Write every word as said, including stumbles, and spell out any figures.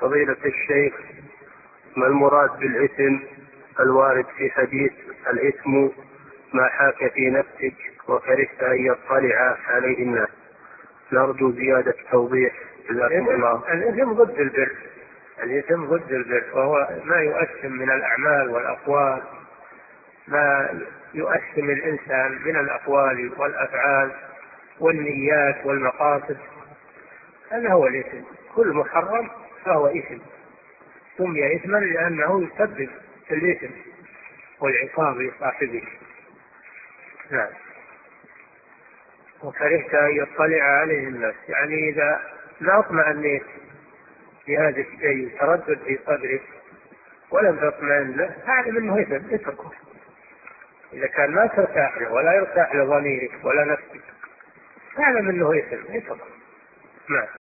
فضيلة الشيخ، ما المراد بالإثم الوارد في حديث الإثم ما حاك في نفسك وكرهت أن يطلع عليه الناس؟ نرجو زيادة توضيح جزاكم الله. الإثم ضد البر، الإثم ضد البر، وهو ما يؤثم من الأعمال والأقوال، ما يؤثم الإنسان من الأقوال والأفعال والنيات والمقاصد، هذا هو الإثم. كل محرم فهو إثم، سمي إثما لأنه يسبب الإثم والعقاب لصاحبه. نعم. وكرهت أن يطلع عليه الناس، يعني إذا لا اطمأنيت لهذا الشيء تردد في صدرك ولم تطمئن له، فاعلم أنه إثم، اتركه. إذا كان ما ترتاح له ولا يرتاح لضميرك ولا نفسك، فاعلم أنه إثم، اتركه. نعم.